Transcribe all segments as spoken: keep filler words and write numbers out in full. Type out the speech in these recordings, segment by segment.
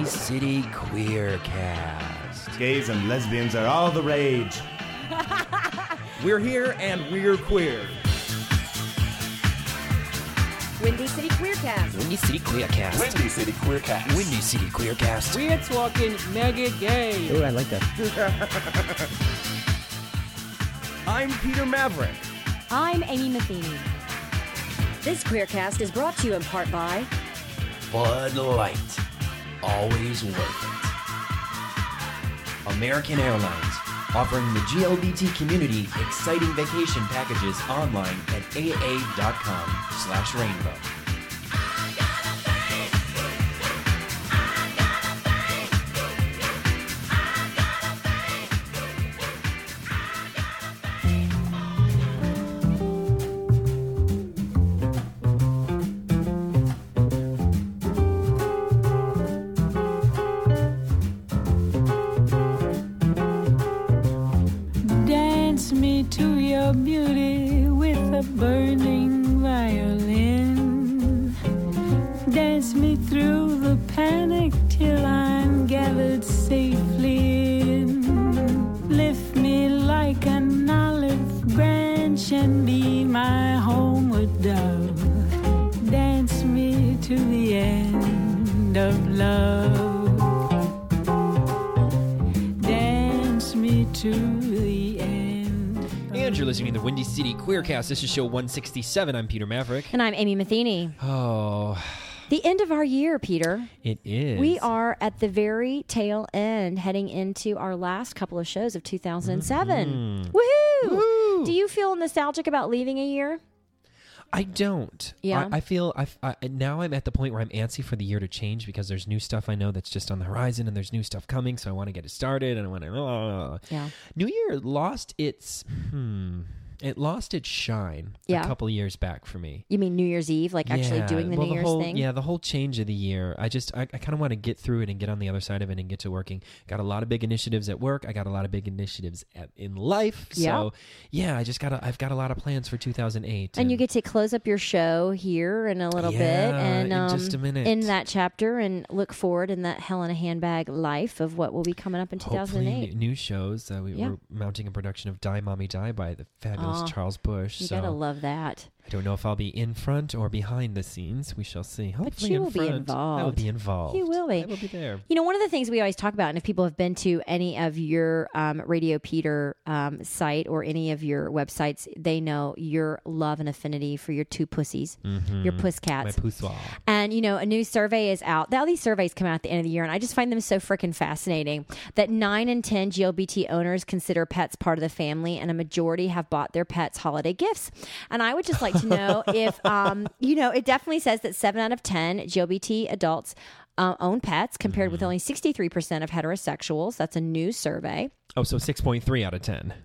Windy City Queercast. Gays and lesbians are all the rage. We're here and we're queer. Windy City Queercast. Windy City Queercast. Windy City Queercast. Windy City Queercast. We're talking mega gay. Oh, I like that. I'm Peter Maverick. I'm Amy Matheny. This Queercast is brought to you in part by Bud Light. Always worth it. American Airlines. Offering the G L B T community exciting vacation packages online at aa.com slash rainbow. To your beauty with a burning violin. Dance me through the panic till I'm gathered safely in. Lift me like an olive branch and be my homeward dove. Dance me to the end of love. Dance me to the end. And you're listening to the Windy City Queercast. This is show one sixty-seven. I'm Peter Maverick. And I'm Amy Matheny. Oh. The end of our year, Peter. It is. We are at the very tail end, heading into our last couple of shows of two thousand seven. Mm-hmm. Woohoo! Woo! Do you feel nostalgic about leaving a year? I don't. Yeah. I, I feel I, I now I'm at the point where I'm antsy for the year to change because there's new stuff I know that's just on the horizon and there's new stuff coming, so I want to get it started and I want to. Oh. Yeah. New Year lost its hmm. It lost its shine Yeah. a couple of years back for me. You mean New Year's Eve, like actually Yeah. doing the well, New the Year's whole, thing? Yeah, the whole change of the year. I just, I, I kind of want to get through it and get on the other side of it and get to working. Got a lot of big initiatives at work. I got a lot of big initiatives at, in life. Yeah. So, yeah, I just got, a, I've got a lot of plans for two thousand eight. And you get to close up your show here in a little Yeah, bit, and in um, just a minute. in that chapter, and look forward in that hell in a handbag life of what will be coming up in two thousand eight. Hopefully n- new shows. Uh, we Yeah. were mounting a production of Die Mommy Die by the fabulous Aw, Charles Bush. You so gotta love that. I don't know if I'll be in front or behind the scenes. We shall see. Hopefully you in will be front. I will involved. be involved. You will be. I will be there. You know, one of the things we always talk about, and if people have been to any of your um, Radio Peter um, site or any of your websites, they know your love and affinity for your two pussies, Mm-hmm. your puss My cats. poussoir. And, you know, a new survey is out. All these surveys come out at the end of the year, and I just find them so freaking fascinating that nine in ten G L B T owners consider pets part of the family, and a majority have bought their pets holiday gifts. And I would just like to know if, um, you know, it definitely says that seven out of ten G L B T adults uh, own pets, compared with only sixty-three percent of heterosexuals. That's a new survey. Oh, so six point three out of ten.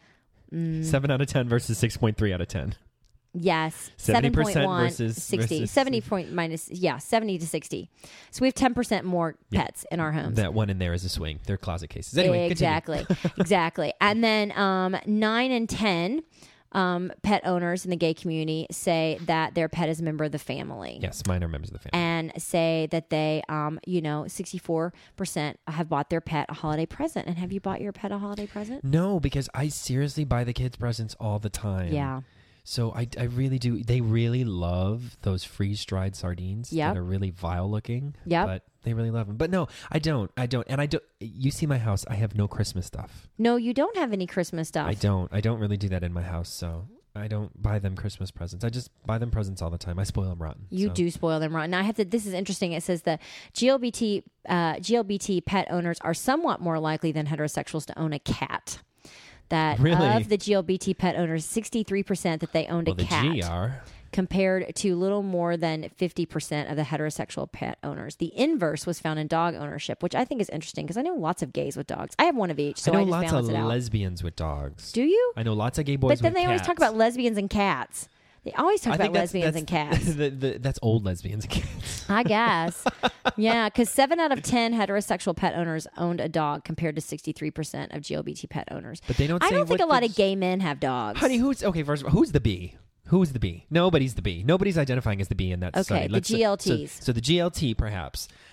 Mm. seven out of ten versus six point three out of ten. Yes, seventy seven percent point one, versus- sixty. versus- seventy point minus, yeah, seventy to sixty. So we have ten percent more Yeah. pets in our homes. That one in there is a swing. They're closet cases. Anyway, continue. exactly, exactly. And then um, nine and ten um, pet owners in the gay community say that their pet is a member of the family. Yes, mine are members of the family. And say that they, um, you know, sixty-four percent have bought their pet a holiday present. And have you bought your pet a holiday present? No, because I seriously buy the kids presents all the time. Yeah. So I, I really do. They really love those freeze-dried sardines Yep. that are really vile looking. Yep. But they really love them. But no, I don't. I don't. And I don't. You see my house. I have no Christmas stuff. No, you don't have any Christmas stuff. I don't. I don't really do that in my house. So I don't buy them Christmas presents. I just buy them presents all the time. I spoil them rotten. You so. do spoil them rotten. Now I have to. This is interesting. It says the G L B T uh, G L B T pet owners are somewhat more likely than heterosexuals to own a cat. That Really? of the G L B T pet owners, sixty-three percent that they owned Well, a the cat, G are. compared to little more than fifty percent of the heterosexual pet owners. The inverse was found in dog ownership, which I think is interesting because I know lots of gays with dogs. I have one of each, so I know I just lots balance of it out. lesbians with dogs. Do you? I know lots of gay boys But then with they always cats. talk about lesbians and cats. They always talk I about think that's- lesbians that's- and cats. the, the, that's old lesbians and cats. I guess. Yeah, because seven out of ten heterosexual pet owners owned a dog compared to sixty-three percent of G L B T pet owners. But they don't I say don't think what a lot the- of gay men have dogs. Honey, who's okay? First of all, who's the B? Who's the B? Nobody's the B. Nobody's identifying as the B in that Okay, study. the Let's- G L So, Ts. so the G L T, perhaps.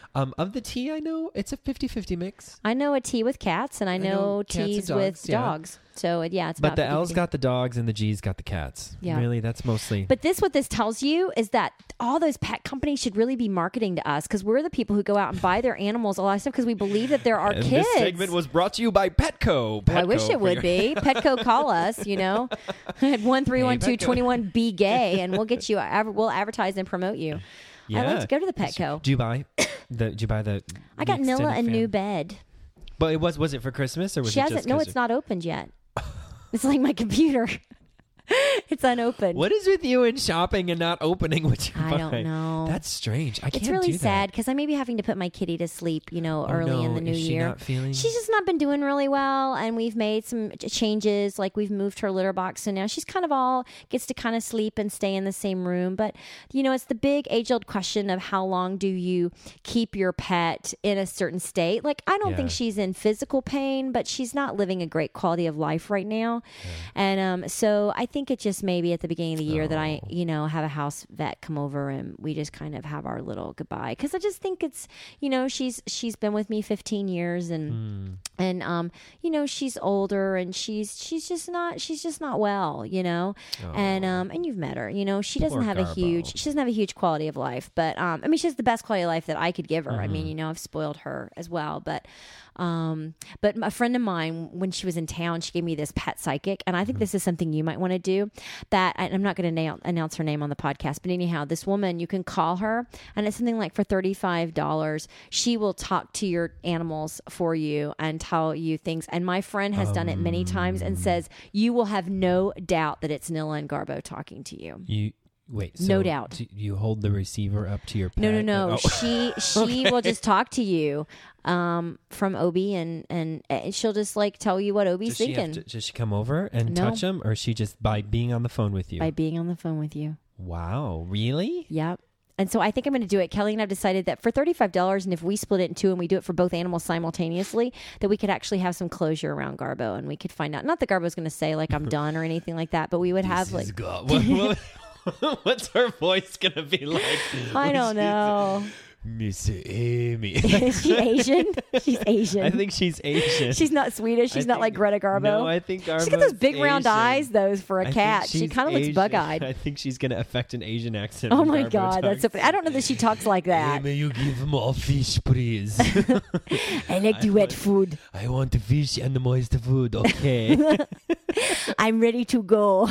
Um, of the tea, I know it's a fifty-fifty mix. I know a tea with cats, and I know, know cats and teas dogs, with yeah. dogs. So it- yeah, it's But about the fifty L's fifty. got the dogs and the G's got the cats. Yeah. Really, that's mostly. But this, what this tells you is that all those pet companies should really be marketing to us because we're the people who go out and buy their animals a lot of stuff because we believe that they're our and kids. this segment was brought to you by Petco. Well, I wish Petco it for would your- be. Petco, call us, you know, at one three one two, two one be gay, and we'll get you, adver- we'll advertise and promote you. Yeah. I like to go to the Petco. Do you buy the? Do you buy the? I got the Nilla extended a new fam- bed. But it was was it for Christmas or was She it hasn't, just? no, 'cause it's not opened yet. It's like my computer. It's unopened. What is with you in shopping and not opening what you I buy? don't know. That's strange. I can't It's really do that. sad because I may be having to put my kitty to sleep, you know, Oh, early no. in the new Is she year. not feeling- She's just not been doing really well, and we've made some ch- changes. Like we've moved her litter box, so now she's kind of all gets to kind of sleep and stay in the same room. But you know, it's the big age-old question of how long do you keep your pet in a certain state? Like I don't Yeah. think she's in physical pain, but she's not living a great quality of life right now, and um, so I think it just maybe at the beginning of the year that I, you know, have a house vet come over and we just kind of have our little goodbye because I just think it's, you know, she's she's been with me fifteen years and Hmm. and um, you know, she's older and she's she's just not she's just not well, you know, and um, and you've met her, you know, she doesn't Poor have a Garbo. huge she doesn't have a huge quality of life, but um, I mean, she has the best quality of life that I could give her. I Mm-hmm. mean, you know, I've spoiled her as well, but. Um, but a friend of mine, when she was in town, she gave me this pet psychic, and I think this is something you might want to do. That and I'm not going to na- announce her name on the podcast, but anyhow, this woman, you can call her, and it's something like for thirty-five dollars, she will talk to your animals for you and tell you things. And my friend has done it many times and says you will have no doubt that it's Nilla and Garbo talking to you. You wait. No so doubt. do you hold the receiver up to your pet? No, no, no. Oh. She she will just talk to you um, from Obi, and, and and she'll just like tell you what Obi's Does she, have thinking to, does she come over and No. touch him, or is she just by being on the phone with you? by being on the phone with you. Wow, really? Yep. And so I think I'm going to do it. Kelly and I've decided that for thirty-five dollars, and if we split it in two and we do it for both animals simultaneously, that we could actually have some closure around Garbo, and we could find out. Not that Garbo's going to say like I'm done or anything like that, but we would have like. God. What, what, what's her voice gonna be like? I don't know. Miss Amy. Is she Asian? She's Asian. I think she's Asian. She's not Swedish. She's I not think- like Greta Garbo. No, I think Garbo's She's got those big round Asian. eyes, those for a I think cat. She she's kind of looks Asian. bug-eyed. I think she's gonna affect an Asian accent. Oh when my Garbo god, that's so talks. funny. I don't know that she talks like that. May you give more fish, please? I like to wet food. I want the fish and the moist food, okay? I'm ready to go.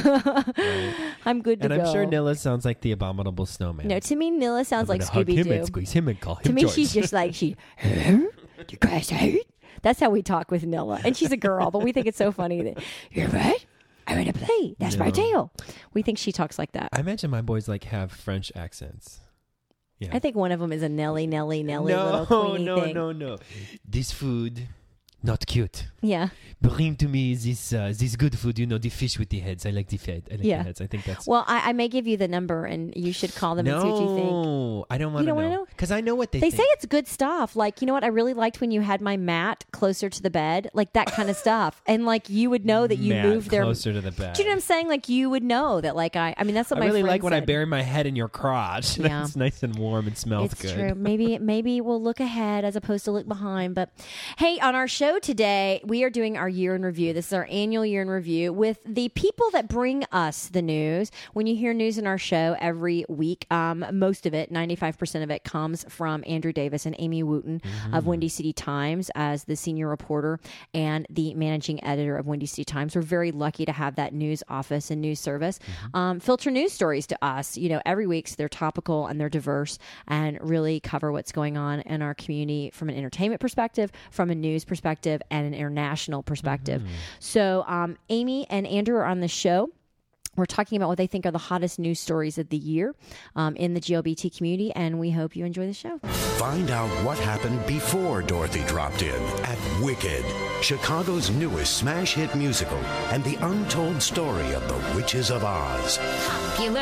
I'm good to and I'm go. sure Nilla sounds like the abominable snowman. No, to me, Nilla sounds I'm like gonna hug Scooby him and Doo. squeeze him and call him To me, George. she's just like she. You guys hate? That's how we talk with Nilla, and she's a girl, but we think it's so funny that you're right. I'm gonna play. That's my No. tail. We think she talks like that. I imagine my boys like have French accents. Yeah. I think one of them is a Nelly, Nelly, Nelly no, little queenie no, thing. no, no. This food, not cute. Yeah. Bring to me this uh, this good food. You know, the fish with the heads. I like the head. I like Yeah. the heads. I think that's. Well, I, I may give you the number, and you should call them and see what you think. No, I don't want to don't wanna know know? because I know what they, They think. say it's good stuff. Like, you know what? I really liked when you had my mat closer to the bed, like that kind of stuff. And like you would know that you Matt, moved their. closer to the bed. Do you know what I'm saying? Like you would know that. Like I, I mean, that's what I my really friend like when I said. bury my head in your crotch. Yeah. That's nice and warm and smells It's good. true. Maybe maybe we'll look ahead as opposed to look behind. But hey, on our show today, we are doing our year in review. This is our annual year in review with the people that bring us the news. When you hear news in our show every week, um, most of it, ninety-five percent of it, comes from Andrew Davis and Amy Wooten Mm-hmm. of Windy City Times as the senior reporter and the managing editor of Windy City Times. We're very lucky to have that news office and news service Mm-hmm. um, filter news stories to us, you know, every week. So they're topical and they're diverse and really cover what's going on in our community from an entertainment perspective, from a news perspective, and an international perspective. So um, Amy and Andrew are on the show. We're talking about what they think are the hottest news stories of the year um, in the G L B T community, and we hope you enjoy the show. Find out what happened before Dorothy dropped in at Wicked, Chicago's newest smash hit musical, and the untold story of the Witches of Oz. Popular.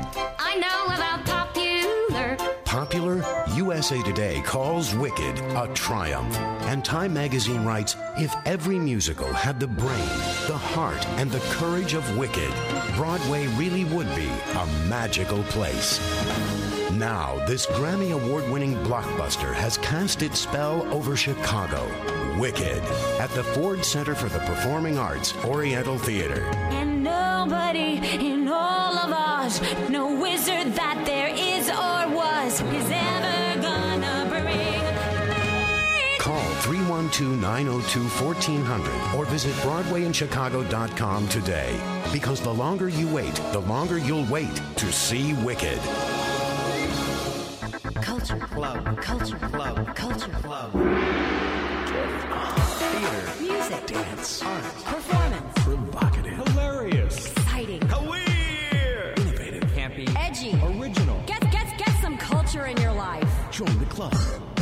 I know about popular. Popular, U S A Today calls Wicked a triumph. And Time Magazine writes, if every musical had the brain, the heart, and the courage of Wicked, Broadway really would be a magical place. Now, this Grammy Award-winning blockbuster has cast its spell over Chicago. Wicked, at the Ford Center for the Performing Arts, Oriental Theater. And nobody in all of Oz, no wizard that there is or was, is ever gonna bring me. Call three one two, nine oh two, one four zero zero or visit broadway in chicago dot com today. Because the longer you wait, the longer you'll wait to see Wicked. Culture Club. Culture Club. Culture Club. Theater. Music. Dance. Art. Performance. Provocative. Hilarious. Exciting. Weird. Innovative. Campy. Edgy. Original. Get, get, get some culture in your life. Join the club.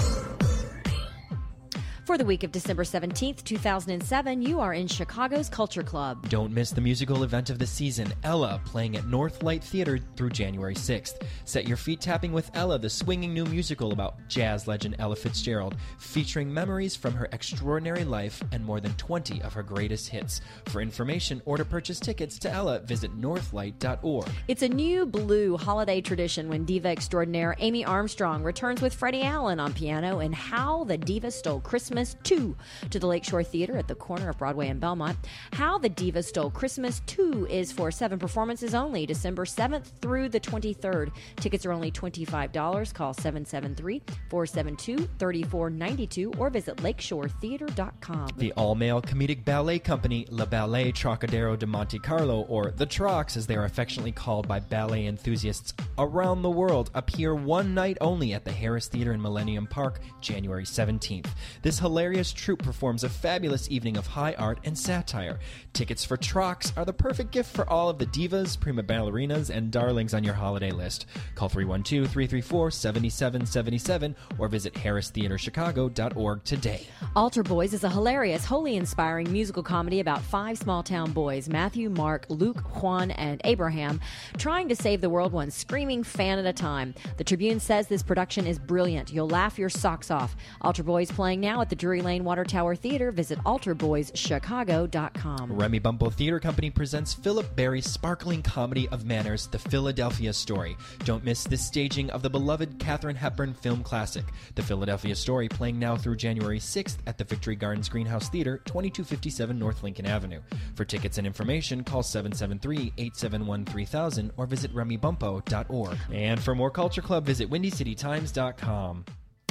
For the week of December seventeenth, two thousand seven, you are in Chicago's Culture Club. Don't miss the musical event of the season, Ella, playing at North Light Theater through January sixth. Set your feet tapping with Ella, the swinging new musical about jazz legend Ella Fitzgerald, featuring memories from her extraordinary life and more than twenty of her greatest hits. For information or to purchase tickets to Ella, visit northlight dot org. It's a new blue holiday tradition when diva extraordinaire Amy Armstrong returns with Freddie Allen on piano in How the Diva Stole Christmas two to the Lakeshore Theater at the corner of Broadway and Belmont. How the Diva Stole Christmas two is for seven performances only, December seventh through the twenty-third. Tickets are only twenty-five dollars. Call seven seven three, four seven two, three four nine two or visit lakeshore theater dot com. The all-male comedic ballet company Le Ballet Trocadero de Monte Carlo, or the Trocs as they are affectionately called by ballet enthusiasts around the world, appear one night only at the Harris Theater in Millennium Park, January seventeenth. This hilarious troupe performs a fabulous evening of high art and satire. Tickets for Trocs are the perfect gift for all of the divas, prima ballerinas, and darlings on your holiday list. Call three one two, three three four, seven seven seven seven or visit harris theater chicago dot org today. Altar Boys is a hilarious, wholly inspiring musical comedy about five small-town boys, Matthew, Mark, Luke, Juan, and Abraham, trying to save the world one screaming fan at a time. The Tribune says this production is brilliant. You'll laugh your socks off. Altar Boys playing now at the Drury Lane Water Tower Theater. Visit altar boys chicago dot com. Remy Bumpo Theater Company presents Philip Barry's sparkling comedy of manners, The Philadelphia Story. Don't miss this staging of the beloved Katharine Hepburn film classic. The Philadelphia Story playing now through January sixth at the Victory Gardens Greenhouse Theater, twenty-two fifty-seven North Lincoln Avenue. For tickets and information, call seven seven three, eight seven one, three thousand or visit remy bumpo dot org. And for more Culture Club, visit windy city times dot com.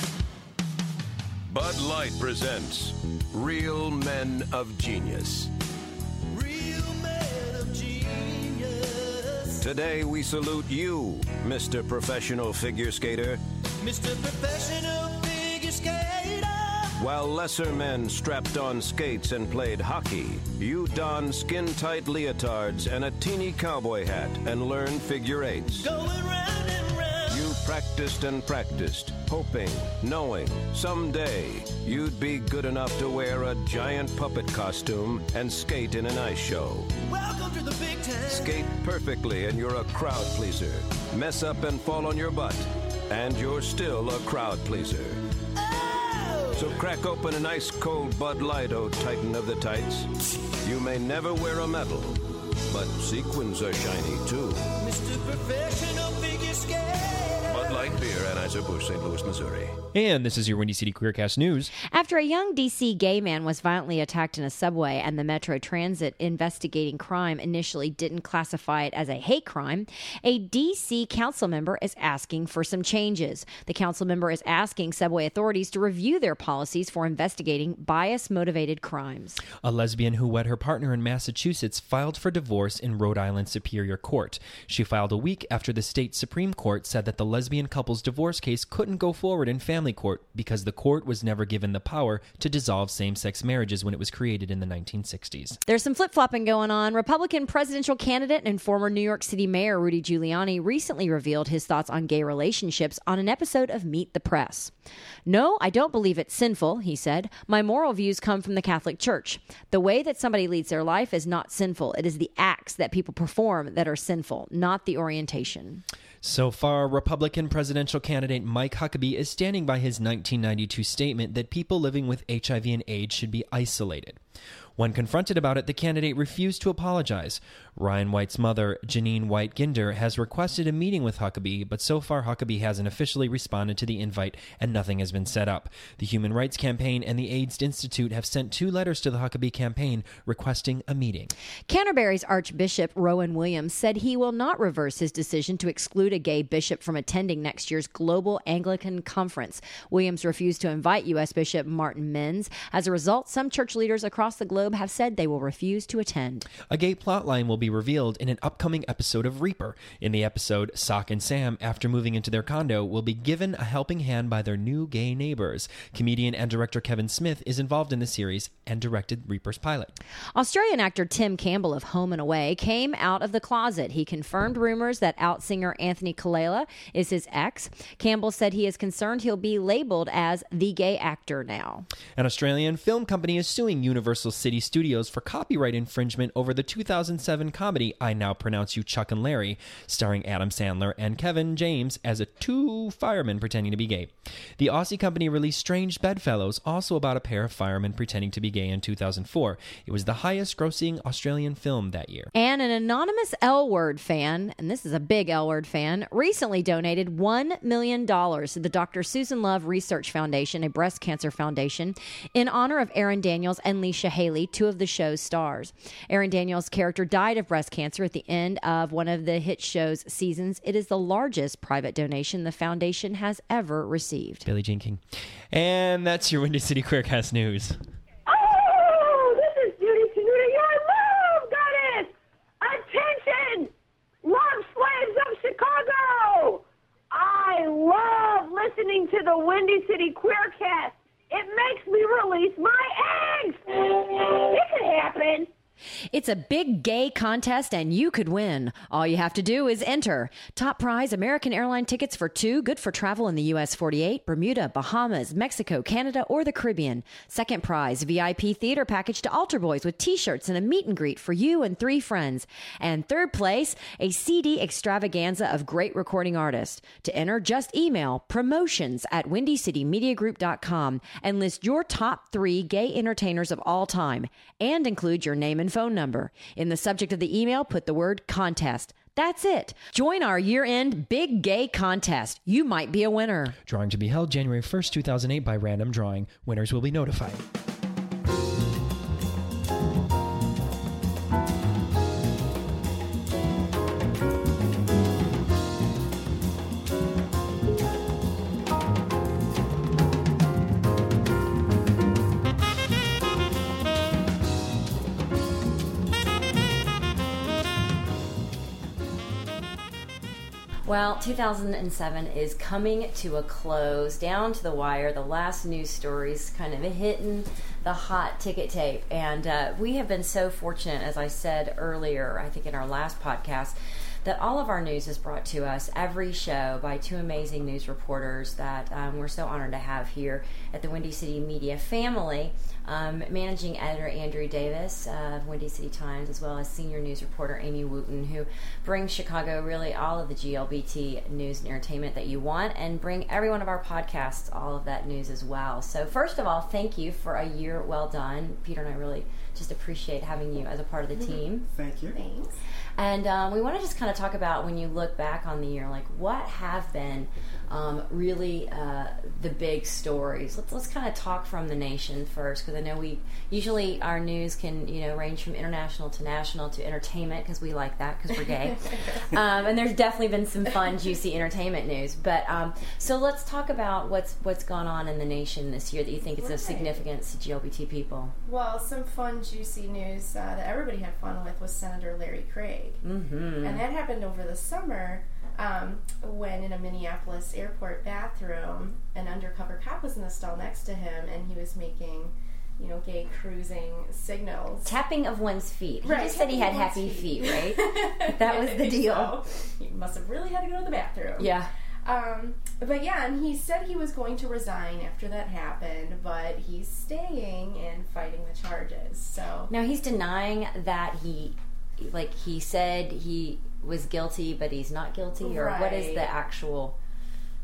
Bud Light presents Real Men of Genius. Real Men of Genius. Today we salute you, Mister Professional Figure Skater. Mister Professional Figure Skater. While lesser men strapped on skates and played hockey, you don skin-tight leotards and a teeny cowboy hat and learn figure eights. Going round and round. You practiced and practiced, hoping, knowing, someday you'd be good enough to wear a giant puppet costume and skate in an ice show. Welcome to the big time. Skate perfectly and you're a crowd pleaser. Mess up and fall on your butt, and you're still a crowd pleaser. Oh! So crack open an ice cold Bud Light, oh Titan of the tights. You may never wear a medal, but sequins are shiny too. Mister Professional Figure Skater. Bud Light Beer, Anheuser-Busch, Saint Louis, Missouri. And this is your Windy City Queercast News. After a young D C gay man was violently attacked in a subway and the Metro Transit investigating crime initially didn't classify it as a hate crime, a D C council member is asking for some changes. The council member is asking subway authorities to review their policies for investigating bias-motivated crimes. A lesbian who wed her partner in Massachusetts filed for divorce in Rhode Island Superior Court. She filed a week after the state Supreme Court said that the lesbian couple's divorce case couldn't go forward in family court because the court was never given the power to dissolve same-sex marriages when it was created in the nineteen sixties. There's some flip-flopping going on. Republican presidential candidate and former New York City Mayor Rudy Giuliani recently revealed his thoughts on gay relationships on an episode of Meet the Press. "No, I don't believe it's sinful," he said. "My moral views come from the Catholic Church. The way that somebody leads their life is not sinful. It is the acts that people perform that are sinful, not the orientation." So far, Republican presidential candidate Mike Huckabee is standing by his nineteen ninety-two statement that people living with H I V and AIDS should be isolated. When confronted about it, the candidate refused to apologize. Ryan White's mother, Janine White Ginder, has requested a meeting with Huckabee, but so far Huckabee hasn't officially responded to the invite and nothing has been set up. The Human Rights Campaign and the AIDS Institute have sent two letters to the Huckabee campaign requesting a meeting. Canterbury's Archbishop Rowan Williams said he will not reverse his decision to exclude a gay bishop from attending next year's Global Anglican Conference. Williams refused to invite U S Bishop Martin Menz. As a result, some church leaders across the globe have said they will refuse to attend. A gay plotline will be revealed in an upcoming episode of Reaper. In the episode, Sock and Sam, after moving into their condo, will be given a helping hand by their new gay neighbors. Comedian and director Kevin Smith is involved in the series and directed Reaper's pilot. Australian actor Tim Campbell of Home and Away came out of the closet. He confirmed rumors that out singer Anthony Kallela is his ex. Campbell said he is concerned he'll be labeled as the gay actor now. An Australian film company is suing Universal City Studios for copyright infringement over the two thousand seven comedy I Now Pronounce You Chuck and Larry, starring Adam Sandler and Kevin James as a two firemen pretending to be gay. The Aussie company released Strange Bedfellows, also about a pair of firemen pretending to be gay in two thousand four. It was the highest grossing Australian film that year. And an anonymous L Word fan, and this is a big L Word fan, recently donated one million dollars to the Doctor Susan Love Research Foundation, a breast cancer foundation, in honor of Aaron Daniels and Leisha Haley, two of the show's stars. Aaron Daniels' character died of breast cancer at the end of one of the hit show's seasons. It is the largest private donation the foundation has ever received. Billie Jean King. And that's your Windy City Queercast News. Oh, this is Judy Tenuta, your love goddess! Attention! Love slaves of Chicago! I love listening to the Windy City Queercast. It makes me release my eggs! It could happen. It's a big gay contest and you could win. All you have to do is enter. Top prize, American Airline tickets for two, good for travel in the U S forty-eight, Bermuda, Bahamas, Mexico, Canada, or the Caribbean. Second prize, V I P theater package to Altar Boys with t-shirts and a meet and greet for you and three friends. And third place, a C D extravaganza of great recording artists. To enter, just email promotions at windy city media group dot com and list your top three gay entertainers of all time and include your name and phone number. In the subject of the email, put the word contest. That's it. Join our year-end big gay contest. You might be a winner. Drawing to be held January first, two thousand eight by random drawing. Winners will be notified. Well, two thousand seven is coming to a close, down to the wire. The last news stories kind of hitting the hot ticket tape. And uh, we have been so fortunate, as I said earlier, I think in our last podcast, that all of our news is brought to us every show by two amazing news reporters that um, we're so honored to have here at the Windy City Media family. Um, managing editor Andrew Davis of Windy City Times, as well as senior news reporter Amy Wooten, who brings Chicago really all of the G L B T news and entertainment that you want, and bring every one of our podcasts all of that news as well. So first of all, thank you for a year well done. Peter and I really just appreciate having you as a part of the team. Thank you. Thanks. And um, we want to just kind of talk about, when you look back on the year, like what have been um, really uh, the big stories. Let's let's kind of talk from the nation first, because I know we usually our news can you know range from international to national to entertainment, because we like that because we're gay. um, and there's definitely been some fun, juicy entertainment news. But um, so let's talk about what's what's gone on in the nation this year that you think is of significance to G L B T people. Well, some fun, juicy news uh, that everybody had fun with was Senator Larry Craig. Mm-hmm. And that happened over the summer um, when in a Minneapolis airport bathroom, an undercover cop was in the stall next to him, and he was making, you know, gay cruising signals. Tapping of one's feet. He right. just said he had happy feet, feet right? That was the deal. So. He must have really had to go to the bathroom. Yeah. Um, but yeah, and he said he was going to resign after that happened, but he's staying and fighting the charges. So now he's denying that he, like he said he was guilty, but he's not guilty, or right. what is the actual?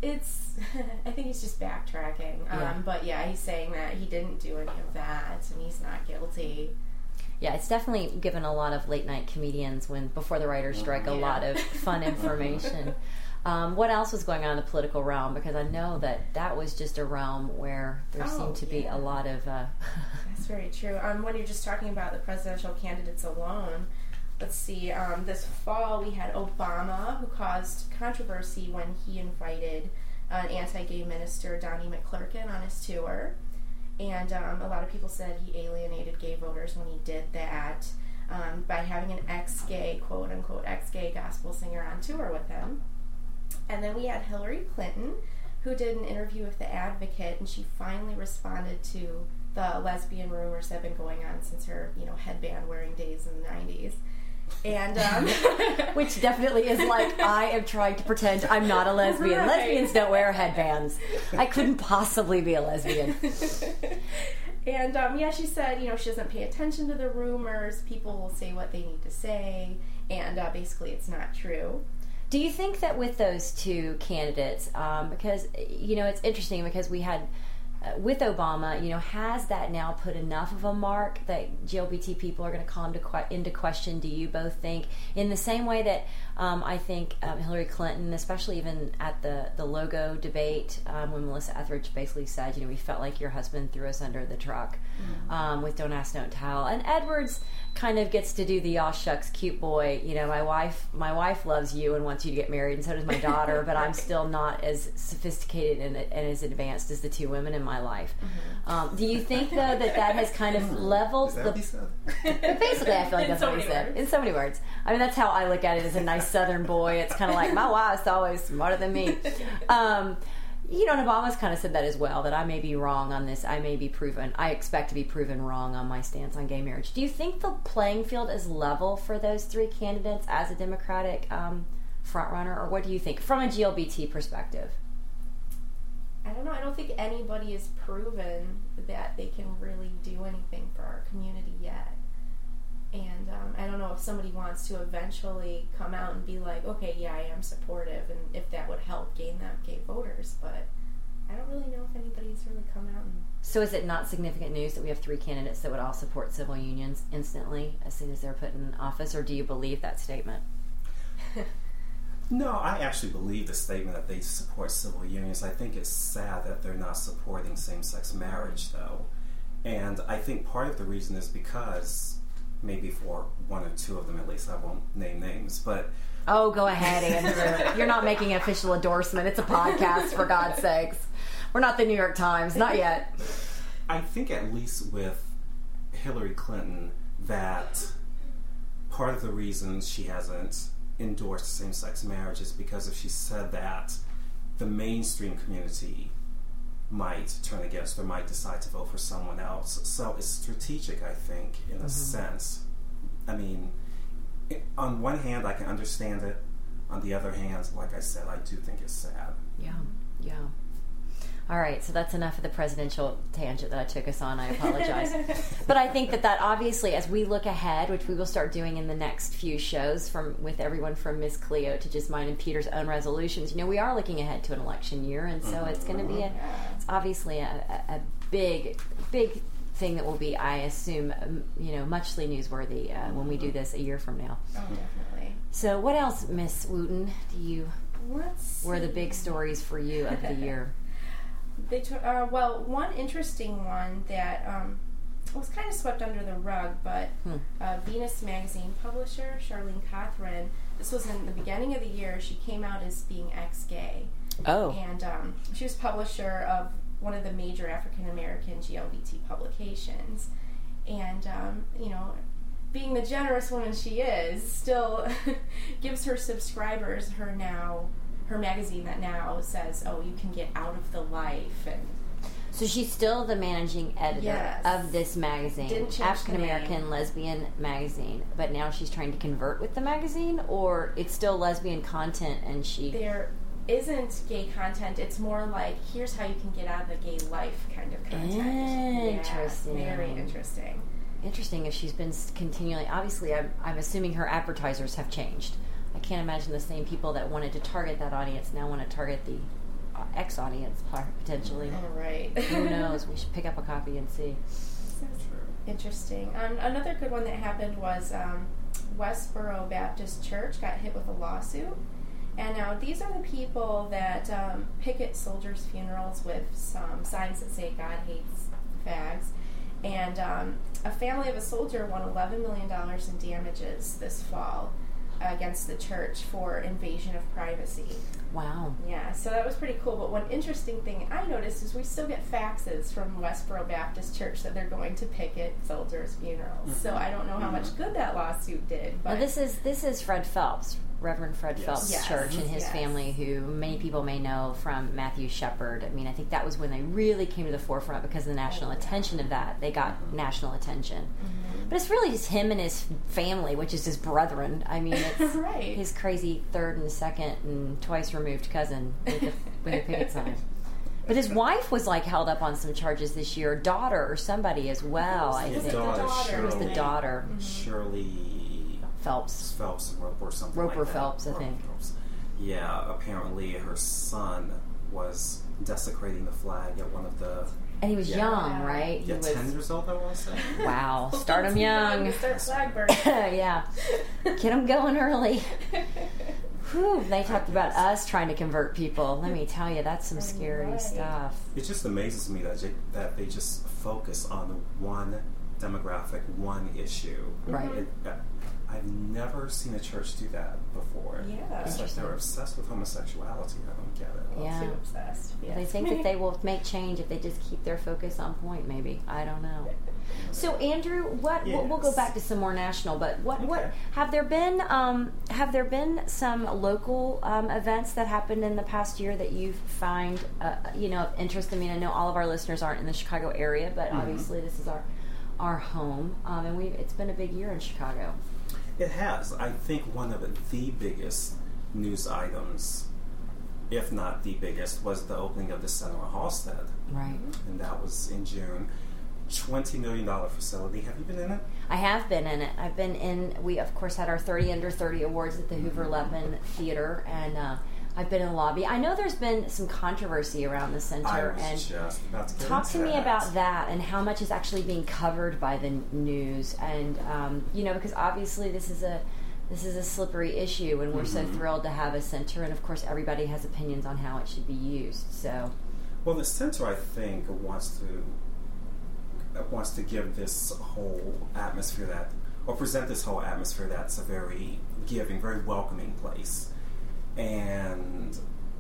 It's, I think he's just backtracking. Um, Yeah. But yeah, he's saying that he didn't do any of that and he's not guilty. Yeah, it's definitely given a lot of late night comedians when before the writer's strike a Yeah. lot of fun information. Um, what else was going on in the political realm? Because I know that that was just a realm where there Oh, seemed to be yeah. a lot of. Uh, That's very true. Um, when you're just talking about the presidential candidates alone, let's see. Um, this fall we had Obama, who caused controversy when he invited an anti-gay minister, Donnie McClurkin, on his tour. And um, a lot of people said he alienated gay voters when he did that um, by having an ex-gay, quote-unquote, ex-gay gospel singer on tour with him. And then we had Hillary Clinton, who did an interview with The Advocate, and she finally responded to the lesbian rumors that have been going on since her, you know, headband wearing days in the nineties. And um, which definitely is like, I am trying to pretend I'm not a lesbian. Right. Lesbians don't wear headbands. I couldn't possibly be a lesbian. And um, yeah, she said, you know, she doesn't pay attention to the rumors. People will say what they need to say, and uh, basically it's not true. Do you think that with those two candidates, um, because, you know, it's interesting because we had, uh, with Obama, you know, has that now put enough of a mark that G L B T people are going to call him to que- into question, do you both think? In the same way that um, I think um, Hillary Clinton, especially even at the, the logo debate, um, when Melissa Etheridge basically said, you know, we felt like your husband threw us under the truck mm-hmm. um, with Don't Ask, Don't Tell. And Edwards kind of gets to do the aw shucks cute boy, you know, my wife my wife loves you and wants you to get married, and so does my daughter, but I'm still not as sophisticated and, and as advanced as the two women in my life. Mm-hmm. Um, do you think, though, that that has kind of leveled Is that the... what he said? Basically, I feel like In that's so what he many said. words. In so many words. I mean, that's how I look at it as a nice Southern boy. It's kind of like, my wife's always smarter than me. Um, you know, and Obama's kind of said that as well, that I may be wrong on this. I may be proven, I expect to be proven wrong on my stance on gay marriage. Do you think the playing field is level for those three candidates as a Democratic um, frontrunner, or what do you think from a G L B T perspective? I don't know. I don't think anybody has proven that they can really do anything for our community yet. And um, I don't know if somebody wants to eventually come out and be like, okay, yeah, I am supportive, and if that would help gain them gay voters. But I don't really know if anybody's really come out and... So is it not significant news that we have three candidates that would all support civil unions instantly as soon as they're put in office, or do you believe that statement? No, I actually believe the statement that they support civil unions. I think it's sad that they're not supporting same-sex marriage, though. And I think part of the reason is because, maybe for one or two of them at least, I won't name names, but... Oh, go ahead, Andrew. You're not making an official endorsement. It's a podcast, for God's sakes. We're not the New York Times. Not yet. I think at least with Hillary Clinton that part of the reason she hasn't endorsed same-sex marriage is because if she said that, the mainstream community might turn against her, might decide to vote for someone else. So it's strategic, I think, in a mm-hmm. sense. I mean, it, on one hand, I can understand it. On the other hand, like I said, I do think it's sad. Yeah, yeah. All right, so that's enough of the presidential tangent that I took us on. I apologize. But I think that that obviously, as we look ahead, which we will start doing in the next few shows from with everyone from Miss Cleo to just mine and Peter's own resolutions, you know, we are looking ahead to an election year, and so mm-hmm. it's going to be a, it's obviously a, a, a big, big thing that will be, I assume, um, you know, muchly newsworthy uh, when we do this a year from now. Oh, definitely. So what else, Miss Wooten, do you, Let's were the big stories for you of the year? They t- uh, well, one interesting one that um, was kind of swept under the rug, but hmm. uh, Venus magazine publisher Charlene Cothran, this was in the beginning of the year, she came out as being ex-gay. Oh. And um, she was publisher of one of the major African-American G L B T publications. And, um, you know, being the generous woman she is, still gives her subscribers her now... her magazine that now says, oh, you can get out of the life. And so she's still the managing editor yes. of this magazine, Didn't change African American lesbian magazine, but now she's trying to convert with the magazine, or it's still lesbian content and she... There isn't gay content. It's more like, here's how you can get out of the gay life kind of content. Interesting. Yeah, very interesting. Interesting if she's been continually... Obviously, I'm, I'm assuming her advertisers have changed. I can't imagine the same people that wanted to target that audience now want to target the uh, ex-audience potentially. All right. Who knows? We should pick up a copy and see. Interesting. Um, another good one that happened was um, Westboro Baptist Church got hit with a lawsuit. And now these are the people that um, picket soldiers' funerals with some signs that say God hates fags. And um, a family of a soldier won eleven million dollars in damages this fall against the church for invasion of privacy. Wow. Yeah, so that was pretty cool. But one interesting thing I noticed is we still get faxes from Westboro Baptist Church that they're going to picket soldiers' funerals. Mm-hmm. So I don't know how mm-hmm. much good that lawsuit did. But now this is this is Fred Phelps, Reverend Fred yes. Phelps yes. Church, and his yes. family, who many people may know from Matthew Shepard. I mean, I think that was when they really came to the forefront because of the national oh, attention of that. They got mm-hmm. national attention. Mm-hmm. But it's really just him and his family, which is his brethren. I mean, it's right. his crazy third and second and twice removed cousin with the, with the picket sign. But his wife was like held up on some charges this year, daughter or somebody as well. I his think daughter, it was the daughter, mm-hmm. Shirley Phelps, Phelps Roper, or something Roper like that. Phelps, I Roper think. Phelps. Yeah, apparently her son was desecrating the flag at one of the. And he was yeah. young, right? Yeah, he was ten years old, I want to say. Wow, start him young. Start flag burning. Yeah, get him going early. Whew, they talked about us trying to convert people. Let me tell you, that's some scary right. stuff. It just amazes me that they, that they just focus on one demographic, one issue. Right. It, uh, I've never seen a church do that before. Yeah. It's like they're obsessed with homosexuality. I don't get it. Yeah. Too obsessed. Yes. They think that they will make change if they just keep their focus on point, maybe. I don't know. So, Andrew, what yes. we'll, we'll go back to some more national, but what okay. what have there been um, have there been some local um, events that happened in the past year that you find uh, you know of interest? I mean, I know all of our listeners aren't in the Chicago area, but mm-hmm. obviously this is our our home, um, and we it's been a big year in Chicago. It has. I think one of the biggest news items, if not the biggest, was the opening of the Center on Halstead. Right. And that was in June. twenty million dollars facility. Have you been in it? I have been in it. I've been in, we of course had our thirty under thirty awards at the Hoover Levin Theater, and uh, I've been in the lobby. I know there's been some controversy around the center. I was and just about to get talk into to me that. about that and how much is actually being covered by the news. And, um, you know, because obviously this is a this is a slippery issue, and we're mm-hmm. so thrilled to have a center, and of course everybody has opinions on how it should be used. So, well, the center, I think, wants to wants to give this whole atmosphere that, or present this whole atmosphere that's a very giving, very welcoming place. And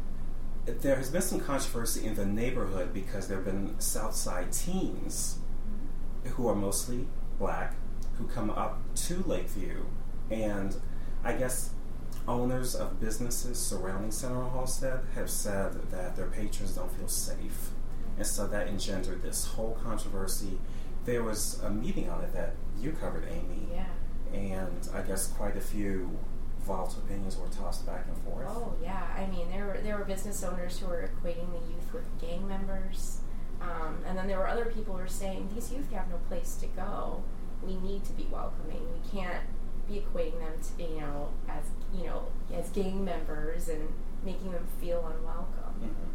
there has been some controversy in the neighborhood because there have been Southside teens who are mostly black who come up to Lakeview, and I guess owners of businesses surrounding Center on Halstead have said that their patrons don't feel safe. And so that engendered this whole controversy. There was a meeting on it that you covered, Amy. Yeah. And I guess quite a few volatile opinions were tossed back and forth. Oh, yeah. I mean, there were there were business owners who were equating the youth with gang members. Um, and then there were other people who were saying, these youth have no place to go. We need to be welcoming. We can't be equating them to, you know, as, you know, as gang members and making them feel unwelcome. Mm-hmm.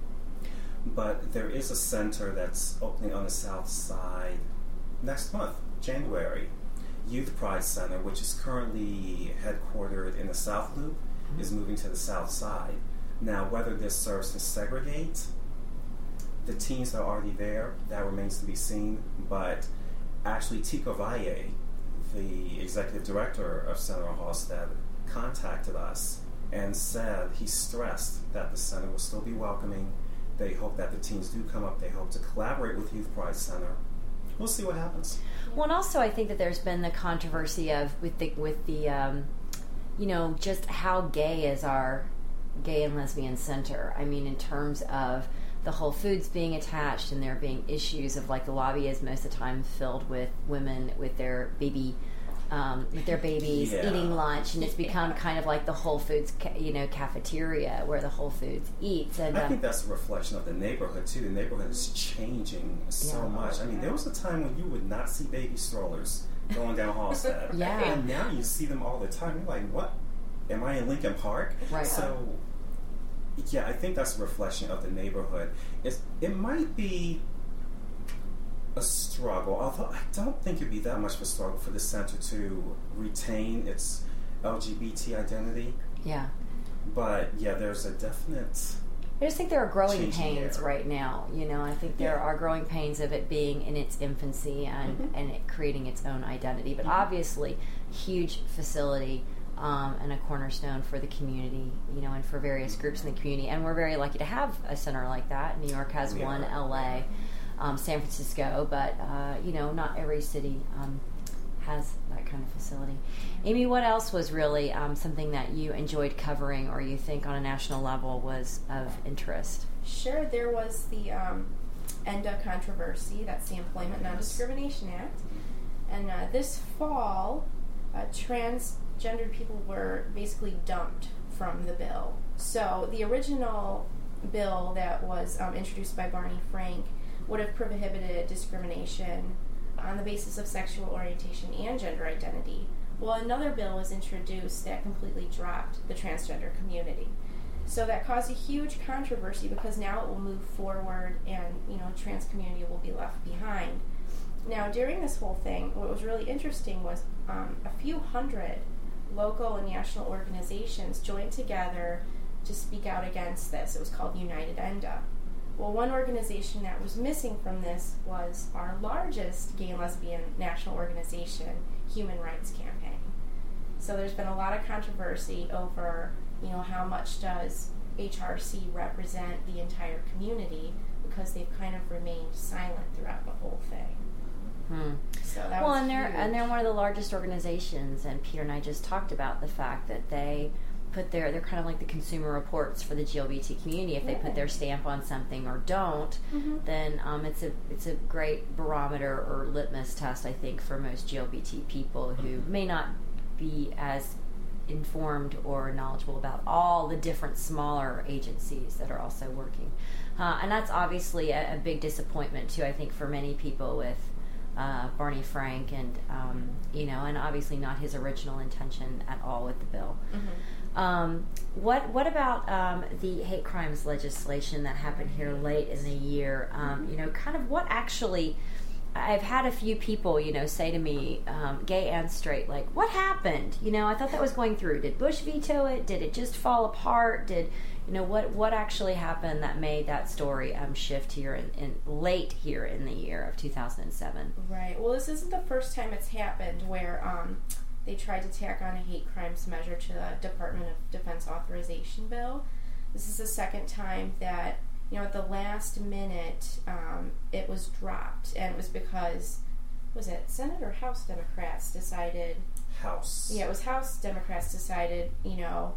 But there is a center that's opening on the south side next month, January. Youth Pride Center, which is currently headquartered in the South Loop, mm-hmm. is moving to the south side. Now, whether this serves to segregate the teens that are already there, that remains to be seen. But actually, Tico Valle, the executive director of Center on Halstead, contacted us and said he stressed that the center will still be welcoming. They hope that the teens do come up. They hope to collaborate with Youth Pride Center. We'll see what happens. Well, and also I think that there's been the controversy of with the with the um, you know, just how gay is our gay and lesbian center. I mean, in terms of the Whole Foods being attached and there being issues of like the lobby is most of the time filled with women with their baby. Um, with their babies yeah. eating lunch, and it's become kind of like the Whole Foods, ca- you know, cafeteria where the Whole Foods eats. And I uh, think that's a reflection of the neighborhood too. The neighborhood is changing so yeah. much. I mean, there was a time when you would not see baby strollers going down Halstead, yeah. and now you see them all the time. You're like, what? Am I in Lincoln Park? Right. So yeah, I think that's a reflection of the neighborhood. It's, it might be a struggle, although I don't think it'd be that much of a struggle for the center to retain its L G B T identity. Yeah. But yeah, there's a definite... I just think there are growing changing pains there. right now. You know, I think there Yeah. are growing pains of it being in its infancy and, Mhm. and it creating its own identity. But Mhm. obviously, huge facility um, and a cornerstone for the community, you know, and for various groups in the community. And we're very lucky to have a center like that. New York has We one, are. L A, um, San Francisco, but, uh, you know, not every city um, has that kind of facility. Amy, what else was really um, something that you enjoyed covering or you think on a national level was of interest? Sure, there was the um, ENDA controversy, that's the Employment Non-Discrimination Act. And uh, this fall, uh, transgendered people were basically dumped from the bill. So the original bill that was um, introduced by Barney Frank would have prohibited discrimination on the basis of sexual orientation and gender identity. Well, another bill was introduced that completely dropped the transgender community. So that caused a huge controversy because now it will move forward and, you know, trans community will be left behind. Now, during this whole thing, what was really interesting was um, a few hundred local and national organizations joined together to speak out against this. It was called United ENDA. Well, one organization that was missing from this was our largest gay and lesbian national organization, Human Rights Campaign. So there's been a lot of controversy over, you know, how much does H R C represent the entire community, because they've kind of remained silent throughout the whole thing. Hmm. So that well, was and they're huge. and they're one of the largest organizations, and Peter and I just talked about the fact that they put their they're kind of like the Consumer Reports for the G L B T community. If they put their stamp on something or don't, Mhm. then um, it's a it's a great barometer or litmus test, I think, for most G L B T people who may not be as informed or knowledgeable about all the different smaller agencies that are also working. Uh, and that's obviously a, a big disappointment too, I think, for many people with uh, Barney Frank, and um, you know, and obviously not his original intention at all with the bill. Mm-hmm. Um, what what about um, the hate crimes legislation that happened here late in the year? Um, you know, kind of what actually. I've had a few people, you know, say to me, um, gay and straight, like, what happened? You know, I thought that was going through. Did Bush veto it? Did it just fall apart? Did, you know, what what actually happened that made that story um, shift here in, in late here in the year of two thousand seven? Right. Well, this isn't the first time it's happened where um, they tried to tack on a hate crimes measure to the Department of Defense authorization bill. This is the second time that, you know, at the last minute, um, it was dropped, and it was because, was it Senate or House Democrats decided? House. Yeah, it was House Democrats decided, you know,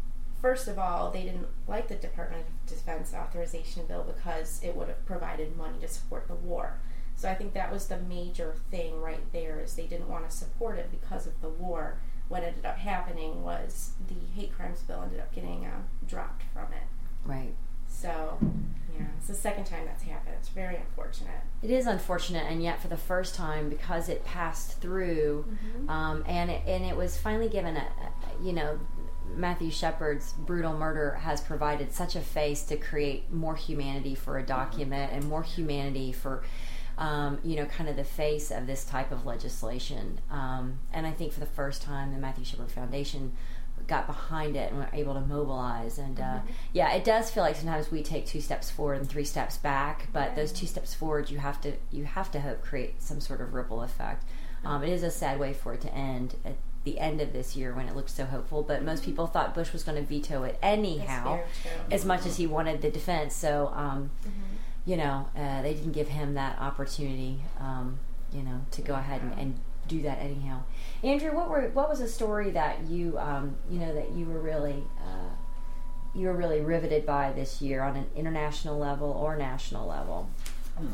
first of all, they didn't like the Department of Defense authorization bill because it would have provided money to support the war. So I think that was the major thing right there, is they didn't want to support it because of the war. What ended up happening was the hate crimes bill ended up getting uh, dropped from it. Right. So, yeah, it's the second time that's happened. It's very unfortunate. It is unfortunate, and yet for the first time, because it passed through, Mhm. um, and it, and it was finally given a, a, you know, Matthew Shepard's brutal murder has provided such a face to create more humanity for a document and more humanity for, um, you know, kind of the face of this type of legislation. Um, and I think for the first time, the Matthew Shepard Foundation got behind it and were able to mobilize. And uh, Mhm. yeah, it does feel like sometimes we take two steps forward and three steps back, but Yeah. those two steps forward, you have to you have to hope create some sort of ripple effect. Um, it is a sad way for it to end at the end of this year when it looked so hopeful, but most people thought Bush was going to veto it anyhow, That's very true. as much as he wanted the defense. So, um, Mhm. you know, uh, they didn't give him that opportunity, um, you know, to go ahead and, and do that anyhow. Andrew, what were what was a story that you um, you know that you were really uh, you were really riveted by this year on an international level or national level? Hmm.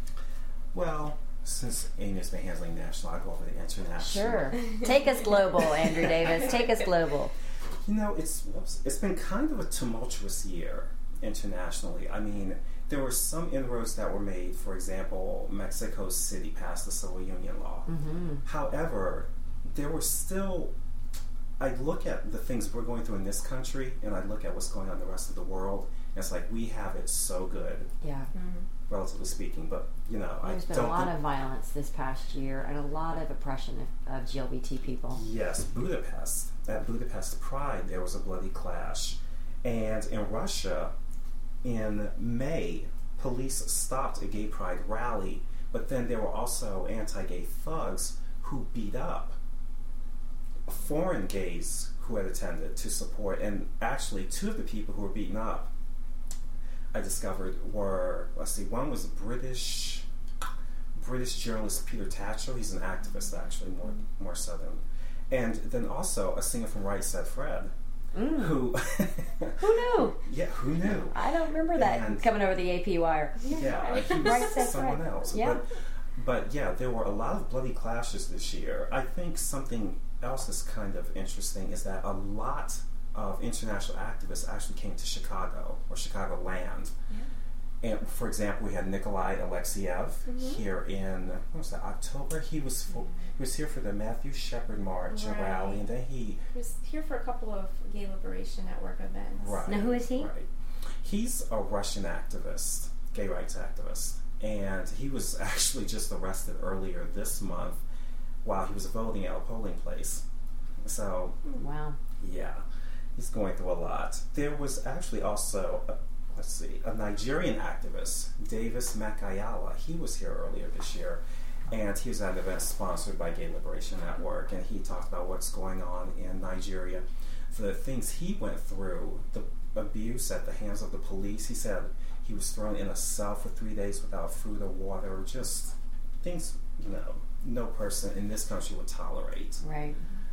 Well, since Amy's been handling national, I'll go over the international. Sure. Take us global, Andrew Davis. Take us global. You know, it's it's been kind of a tumultuous year internationally. I mean, there were some inroads that were made. For example, Mexico City passed the civil union law. Mm-hmm. However, there were still I look at the things we're going through in this country, and I look at what's going on in the rest of the world, and it's like we have it so good. Yeah. Mm-hmm. Relatively speaking, but you know, There's I been don't a lot think, of violence this past year and a lot of oppression of, of G L B T people. Yes, Budapest. At Budapest Pride, there was a bloody clash. And in Russia, in May, police stopped a gay pride rally, but then there were also anti-gay thugs who beat up foreign gays who had attended to support. And actually, two of the people who were beaten up, I discovered, were, let's see, one was a British British journalist, Peter Tatchell. He's an activist, actually, more more southern. And then also a singer from Right Said Fred, mm. who... who knew? Yeah, who knew? I don't remember that and, coming over the A P wire. Yeah, he was Right Said someone Fred. else. Yeah. But, but yeah, there were a lot of bloody clashes this year. I think something else that's kind of interesting is that a lot of international activists actually came to Chicago, or Chicagoland. Yeah. And for example, we had Nikolai Alexiev mm-hmm. here in, what was that, October? He was for, he was here for the Matthew Shepard March right. and rally, and then he... He was here for a couple of Gay Liberation Network events. Right. Now, who is he? Right. He's a Russian activist, gay rights activist, and he was actually just arrested earlier this month while he was voting at a polling place. So... Wow. Yeah. He's going through a lot. There was actually also, a, let's see, a Nigerian activist, Davis Makayala. He was here earlier this year, and he was at an event sponsored by Gay Liberation Network, and he talked about what's going on in Nigeria, the things he went through, the abuse at the hands of the police. He said he was thrown in a cell for three days without food or water, just things, you know, no person in this country would tolerate. Right.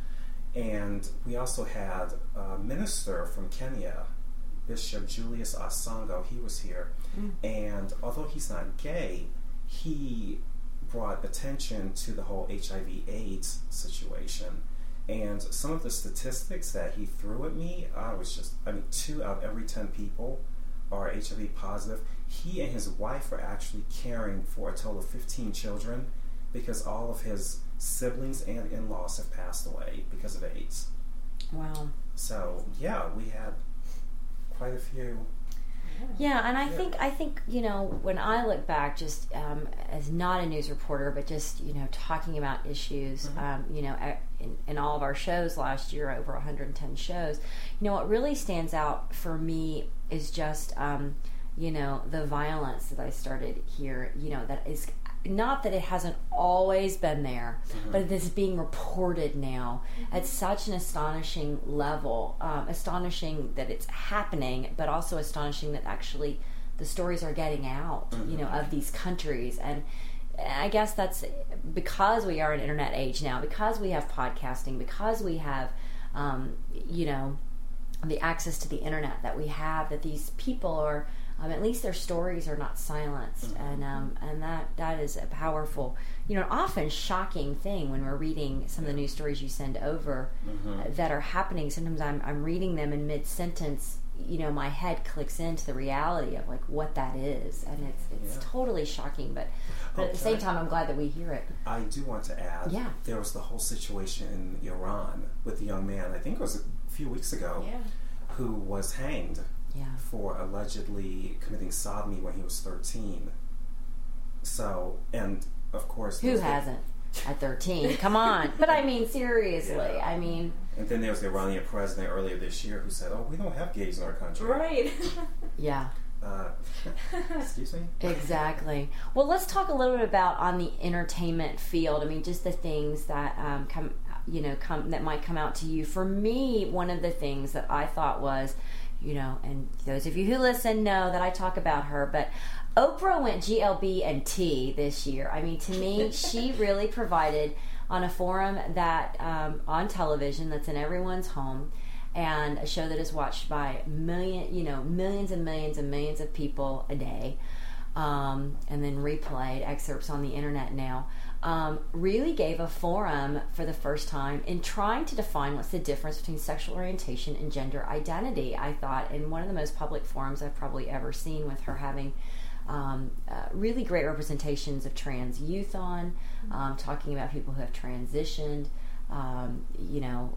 And we also had a minister from Kenya, Bishop Julius Asango. He was here. Mm. And although he's not gay, he brought attention to the whole H I V AIDS situation. And some of the statistics that he threw at me, I was just, I mean, two out of every ten people are H I V positive. He and his wife are actually caring for a total of fifteen children because all of his siblings and in-laws have passed away because of AIDS. Wow. So yeah, we had quite a few. Yeah, and I yeah. think I think you know when I look back, just um, as not a news reporter, but just you know talking about issues, mm-hmm. um, you know, in, in all of our shows last year, over one hundred ten shows. You know, what really stands out for me is just um, you know the violence that I started here. You know, that is. Not that it hasn't always been there, mm-hmm. but it is being reported now mm-hmm. at such an astonishing level. Um, astonishing that it's happening, but also astonishing that actually the stories are getting out, mm-hmm. you know, of these countries. And I guess that's because we are an internet age now, because we have podcasting, because we have, um, you know, the access to the internet that we have, that these people are... Um, at least their stories are not silenced, mm-hmm. and um, and that that is a powerful, you know, often shocking thing when we're reading some of the news stories you send over mm-hmm. uh, that are happening. Sometimes I'm I'm reading them in mid sentence, you know, my head clicks into the reality of like what that is, and it's it's yeah. totally shocking. But, but okay. at the same time, I'm glad that we hear it. I do want to add, yeah. there was the whole situation in Iran with the young man. I think it was a few weeks ago, yeah. who was hanged. Yeah. For allegedly committing sodomy when he was thirteen. So, and of course... Who hasn't at thirteen? Come on. But I mean, seriously, yeah. I mean... And then there was the Iranian president earlier this year who said, oh, we don't have gays in our country. Right. Yeah. Uh, excuse me? Exactly. Well, let's talk a little bit about on the entertainment field. I mean, just the things that um, come, you know, come that might come out to you. For me, one of the things that I thought was... You know, and those of you who listen know that I talk about her, but Oprah went G L B and T this year. I mean, to me, she really provided on a forum that um, on television that's in everyone's home, and a show that is watched by million, you know, millions and millions and millions of people a day, um, and then replayed excerpts on the internet now. Um, really gave a forum for the first time in trying to define what's the difference between sexual orientation and gender identity. I thought in one of the most public forums I've probably ever seen, with her having um, uh, really great representations of trans youth on, um, talking about people who have transitioned, um, you know,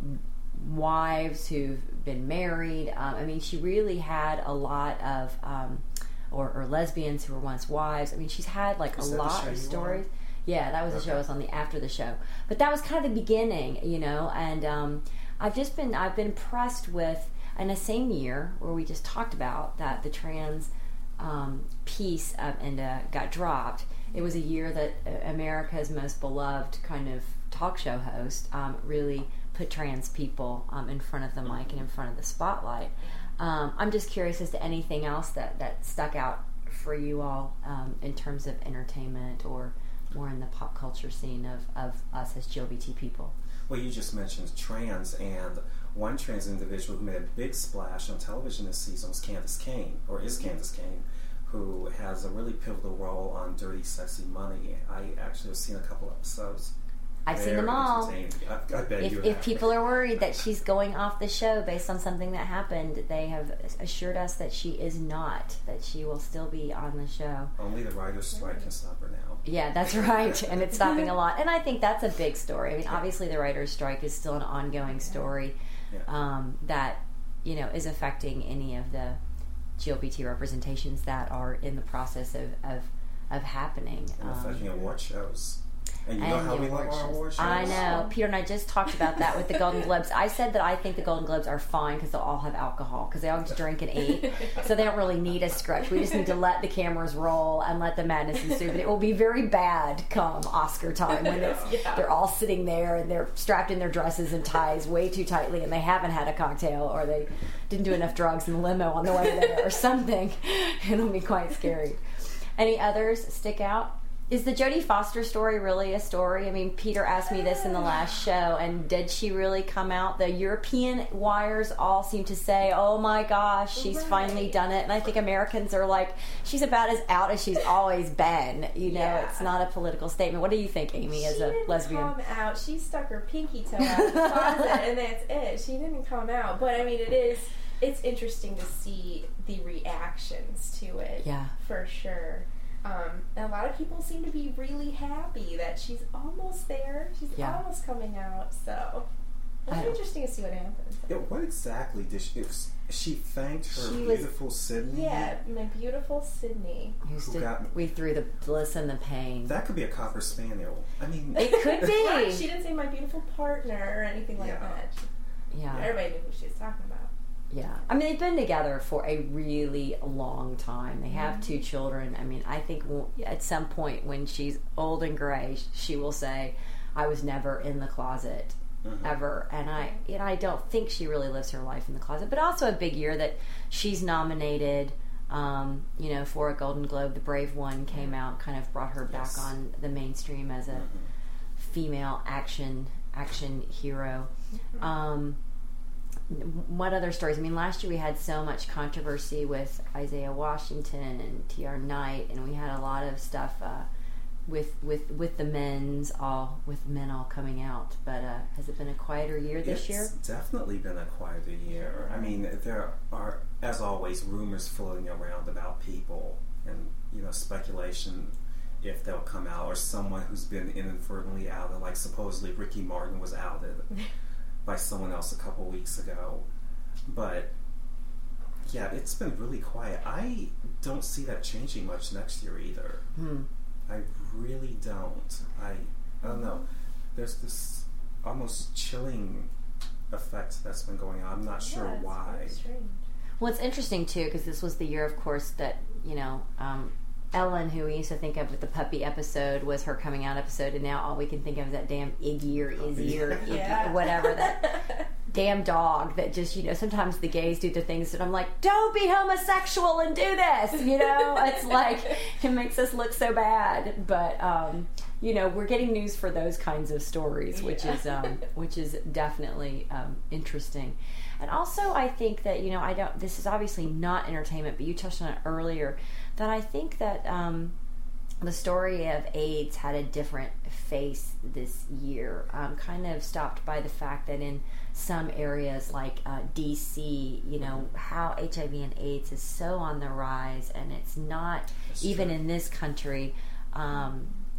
wives who've been married. Um, I mean, she really had a lot of, um, or, or lesbians who were once wives. I mean, she's had like Was a that the lot show of you stories. were on? Yeah, that was the Okay. show. I was on the after the show, but that was kind of the beginning, you know. And um, I've just been I've been impressed with, in the same year where we just talked about that the trans um, piece of, and uh, got dropped. It was a year that uh, America's most beloved kind of talk show host um, really put trans people um, in front of the mic and in front of the spotlight. Um, I'm just curious as to anything else that, that stuck out for you all um, in terms of entertainment or more in the pop culture scene of, of us as G L B T people. Well, you just mentioned trans, and one trans individual who made a big splash on television this season was Candace Cain, or is Candace Cain, who has a really pivotal role on Dirty Sexy Money. I actually have seen a couple episodes. I've seen Very them all. entertaining. I, I bet If, you if have. people are worried that she's going off the show based on something that happened, they have assured us that she is not, that she will still be on the show. Only the writer's strike can stop her now. Yeah, that's right, and it's stopping a lot. And I think that's a big story. I mean, obviously the writer's strike is still an ongoing story um, that, you know, is affecting any of the G L B T representations that are in the process of, of, of happening. And Um, affecting award shows. And you know and how the we love award our shows. award shows? I know. Peter and I just talked about that with the Golden Globes. I said that I think the Golden Globes are fine because they'll all have alcohol because they all get to drink and eat. So they don't really need a script. We just need to let the cameras roll and let the madness ensue. But it will be very bad come Oscar time when it's, Yeah. they're all sitting there and they're strapped in their dresses and ties way too tightly and they haven't had a cocktail or they didn't do enough drugs in the limo on the way there or something. It'll be quite scary. Any others stick out? Is the Jodie Foster story really a story? I mean, Peter asked me this in the last show, and did she really come out? The European wires all seem to say, oh my gosh, she's Right. finally done it. And I think Americans are like, she's about as out as she's always been. You know, Yeah. it's not a political statement. What do you think, Amy, as she a didn't lesbian? come out. She stuck her pinky toe out of the closet, and that's it. She didn't come out. But I mean, it is. It's interesting to see the reactions to it. Yeah. For sure. Um, and a lot of people seem to be really happy that she's almost there. She's Yeah. almost coming out. So it'll I be don't- interesting to see what happens. Yeah, what exactly did she... If she thanked her She was- beautiful Sydney? Yeah, my beautiful Sydney. Who stood- got- we threw the bliss and the pain. That could be a Cocker Spaniel. I mean... It could be. Right, she didn't say my beautiful partner or anything like Yeah. that. She, Yeah. Everybody knew who she was talking about. Yeah. I mean, they've been together for a really long time. They have Mm-hmm. two children. I mean, I think w- at some point when she's old and gray, she will say, I was never in the closet Mhm. ever. And I, you know, I don't think she really lives her life in the closet. But also a big year that she's nominated, um, you know, for a Golden Globe. The Brave One came out, kind of brought her back Yes. on the mainstream as a female action action hero. Mm-hmm. Um, what other stories? I mean, last year we had so much controversy with Isaiah Washington and T R Knight, and we had a lot of stuff uh, with with with the men's all with men all coming out. But uh, has it been a quieter year this it's year? definitely been a quieter year. I mean, there are, as always, rumors floating around about people and, you know, speculation if they'll come out, or someone who's been inadvertently outed, like supposedly Ricky Martin was outed by someone else a couple weeks ago. But yeah, it's been really quiet. I don't see that changing much next year either. Hmm. I really don't. I I don't know. There's this almost chilling effect that's been going on. I'm not sure Yeah, it's why. very strange. Well, it's interesting too because this was the year, of course, that you know um, Ellen, who we used to think of with the puppy episode, was her coming out episode, and now all we can think of is that damn Iggy or Izzy or Iggy, Yeah. whatever that damn dog that just, you know, sometimes the gays do the things that I'm like, don't be homosexual and do this, you know. It's like it makes us look so bad, but um, you know, we're getting news for those kinds of stories, which Yeah. is um, which is definitely um, interesting. And also, I think that, you know, I don't. This is obviously not entertainment, but you touched on it earlier. That I think that um, the story of AIDS had a different face this year. Um, kind of stopped by the fact that in some areas like uh, D C, you know, how H I V and AIDS is so on the rise, and it's not That's even true. in this country. Um,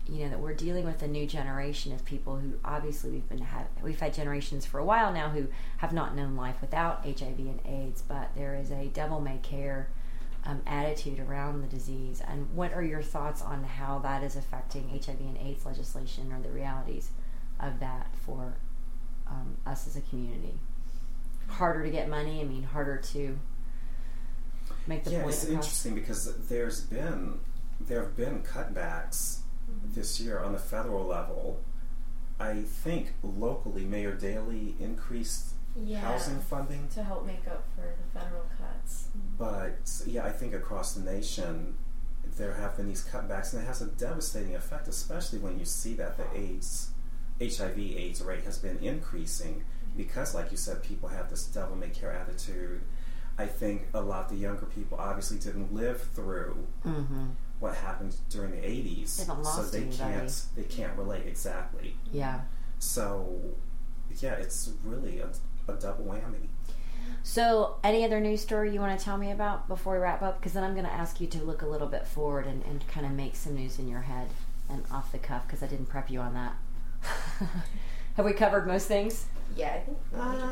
you know, that we're dealing with a new generation of people who obviously we've been have we've had generations for a while now who have not known life without H I V and AIDS, but there is a devil may care um, attitude around the disease. And what are your thoughts on how that is affecting H I V and AIDS legislation, or the realities of that for um, us as a community? Harder to get money. I mean, harder to make the yeah, point. It's across. interesting because there's been there have been cutbacks this year on the federal level. I think locally, Mayor Daley increased yeah, housing funding to help make up for the federal cuts. But yeah, I think across the nation there have been these cutbacks, and it has a devastating effect, especially when you see that the AIDS, H I V AIDS rate has been increasing because, like you said, people have this devil may care attitude. I think a lot of the younger people obviously didn't live through mm-hmm. what happened during the eighties, they so they anybody. can't they can't relate exactly. Yeah. So yeah, it's really a, a double whammy. So, any other news story you want to tell me about before we wrap up? Because then I'm going to ask you to look a little bit forward and, and kind of make some news in your head and off the cuff, because I didn't prep you on that. Have we covered most things? Yeah, I think.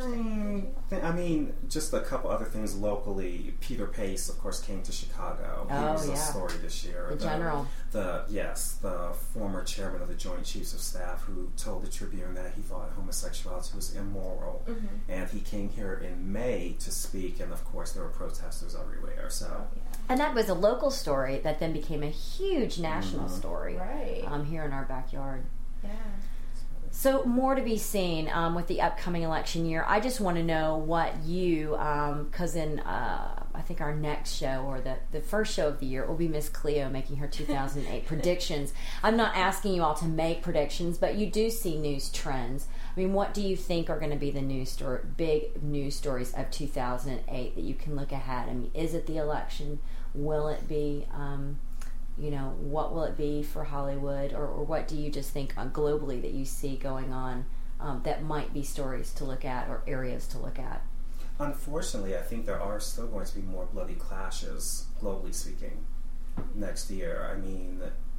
I, I mean, just a couple other things locally. Peter Pace, of course, came to Chicago. Oh, he was yeah. a story this year. The, the general. The yes, the former chairman of the Joint Chiefs of Staff, who told the Tribune that he thought homosexuality was immoral, mm-hmm. and he came here in May to speak, and of course there were protesters everywhere. So. Yeah. And that was a local story that then became a huge national mm-hmm. story, right? Um, here in our backyard. Yeah. So more to be seen um, with the upcoming election year. I just want to know what you, because um, in uh, I think our next show, or the, the first show of the year, will be Miss Cleo making her two thousand eight predictions. I'm not asking you all to make predictions, but you do see news trends. I mean, what do you think are going to be the news story, big news stories of two thousand eight that you can look ahead? I mean, is it the election? Will it be... Um, you know, what will it be for Hollywood, or, or what do you just think uh, globally that you see going on um, that might be stories to look at or areas to look at? Unfortunately, I think there are still going to be more bloody clashes, globally speaking, next year. I mean,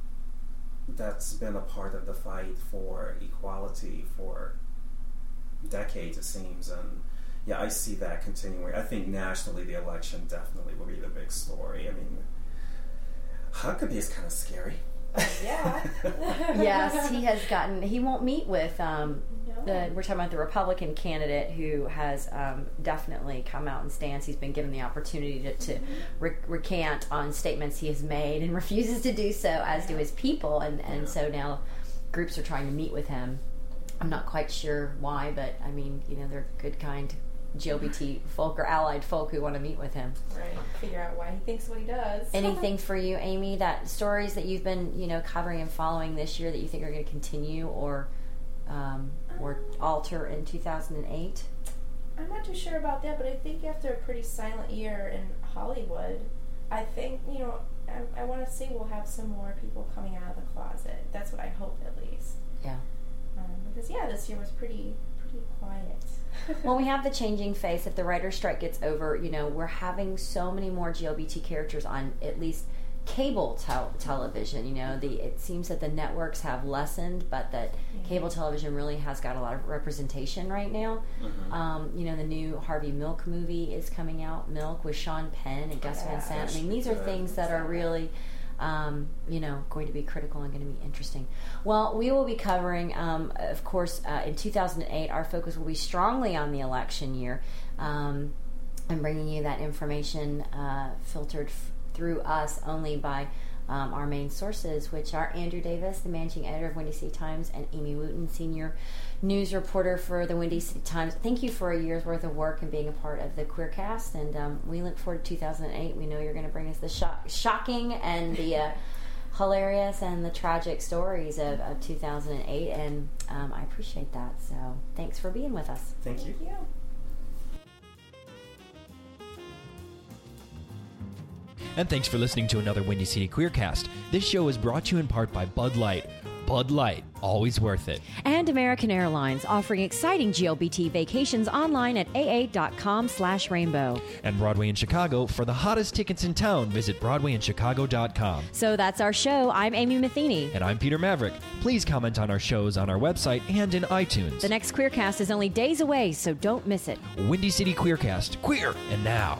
that's been a part of the fight for equality for decades, it seems, and yeah, I see that continuing. I think nationally the election definitely will be the big story. I mean, Huckabee is kind of scary. Uh, yeah. Yes, he has gotten. He won't meet with. Um, no. the, we're talking about the Republican candidate who has um, definitely come out and stands. He's been given the opportunity to, to re- recant on statements he has made and refuses to do so, as do his people. And and Yeah. so now groups are trying to meet with him. I'm not quite sure why, but I mean, you know, they're good, kind G L B T folk or allied folk who want to meet with him. Right. Figure out why he thinks what he does. Anything for you, Amy, that stories that you've been, you know, covering and following this year that you think are going to continue or um, or alter in two thousand eight? I'm not too sure about that, but I think after a pretty silent year in Hollywood, I think, you know, I, I want to say we'll have some more people coming out of the closet. That's what I hope, at least. Yeah. Um, because, yeah, this year was pretty, pretty quiet. Well, we have the changing face. If the writer's strike gets over, you know, we're having so many more G L B T characters on at least cable tel- television. You know, the it seems that the networks have lessened, but that mm-hmm. cable television really has got a lot of representation right now. Mm-hmm. Um, you know, the new Harvey Milk movie is coming out, Milk, with Sean Penn and Gus yeah, Van Sant. I mean, these are things that are really... Um, you know, going to be critical and going to be interesting. Well, we will be covering, um, of course, uh, in two thousand eight, our focus will be strongly on the election year, um, and bringing you that information uh, filtered f- through us only by um, our main sources, which are Andrew Davis, the managing editor of Windy City Times, and Amy Wooten, senior news reporter for the Windy City Times. Thank you for a year's worth of work and being a part of the Queercast, and um, we look forward to two thousand eight. We know you're going to bring us the shock, shocking and the uh, hilarious and the tragic stories of, of two thousand eight, and um, I appreciate that. So thanks for being with us. Thank you. Thank you. And thanks for listening to another Windy City Queercast. This show is brought to you in part by Bud Light. Bud Light, always worth it. And American Airlines, offering exciting G L B T vacations online at aa.com slash rainbow. And Broadway in Chicago, for the hottest tickets in town, visit broadway in chicago dot com. So that's our show. I'm Amy Matheny. And I'm Peter Maverick. Please comment on our shows on our website and in iTunes. The next Queercast is only days away, so don't miss it. Windy City Queercast. Queer and now.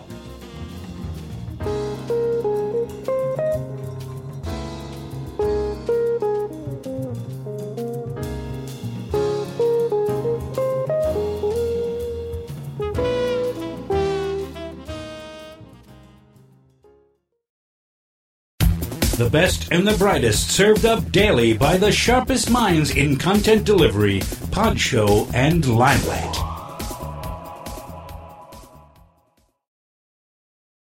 The best and the brightest served up daily by the sharpest minds in content delivery, pod show, and limelight.